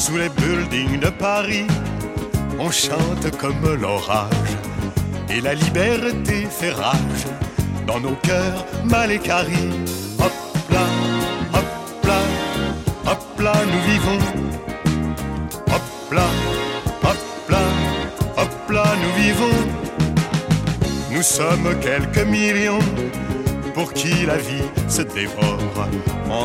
Sous les buildings de Paris, on chante comme l'orage, et la liberté fait rage dans nos cœurs mal équarris. Hop là, hop là, hop là, nous vivons. Hop là, hop là, hop là, nous vivons. Nous sommes quelques millions pour qui la vie se dévore.